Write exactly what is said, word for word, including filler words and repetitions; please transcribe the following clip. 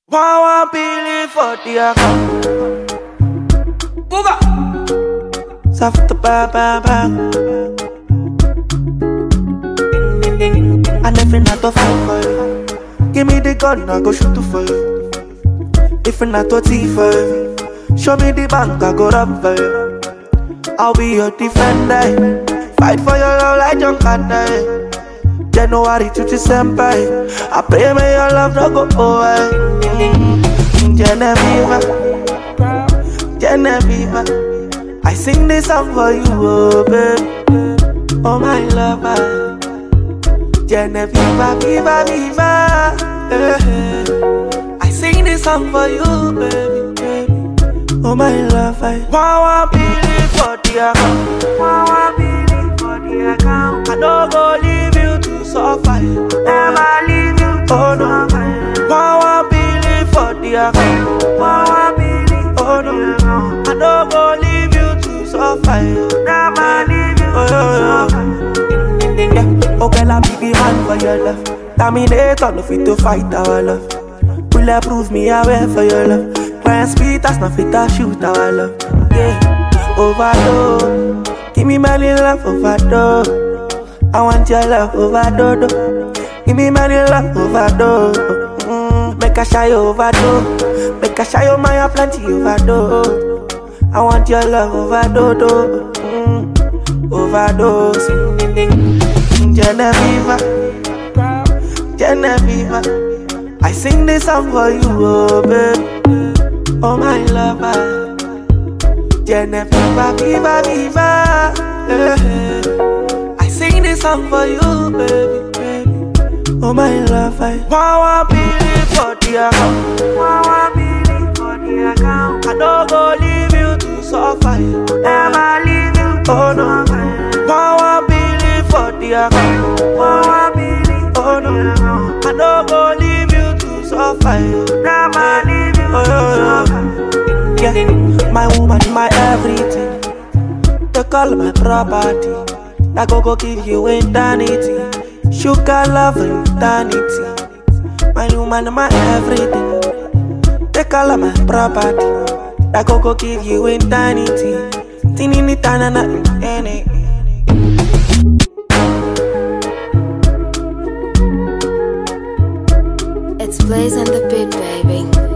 One one billion for the account. Booga. Soft the bang bang bang. Ding ding ding ding. I never not to fight for you. Give me the gun, I go shoot for you. If not to thief for you, show me the bank, I go rob for you. I'll be your defender. Fight for your love like John Carter. January to December, I pray may your love not go away. Genevieve, Genevieve, I sing this song for you, oh baby, oh my lover. Genevieve, viva, viva, eh. I sing this song for you, baby, baby, oh my lover. One one billion for the account, one one billion for the account. I don't go leave you to suffer, never leave you to oh, no. suffer. One one billion for the account, one one billion oh no. I don't go leave you to suffer, never leave you to oh, suffer. Yeah. Oh girl, I be the man for your love. Terminator, no fit to fight our love. Will prove me I wait for your love. When speed, that's not fit to shoot our love. Yeah, overdose. Give me my little love overdose. I want your love overdose. Give me my little love overdose. Mm, make a shy overdose. Make a shy my plenty overdose. I want your love overdose. Mm, overdose. Ding, ding, ding. Genevieve, Genevieve, I sing this song for you, oh baby, oh my lover. Genevieve, viva, viva, eh. I sing this song for you, baby, baby, oh my lover. One one billion for the account, one one billion for the account. I don't go leave you to suffer, never leave you to oh no. One one billion for the account, one one billion oh no. I don't go leave you to suffer, never leave you to suffer. Yeah, my woman, my everything. They call my property. I go go give you eternity. Sugar love eternity. My woman, my everything. They call my property. I go go give you eternity. Tinini tanana any. It's Blaze and the Beat, baby.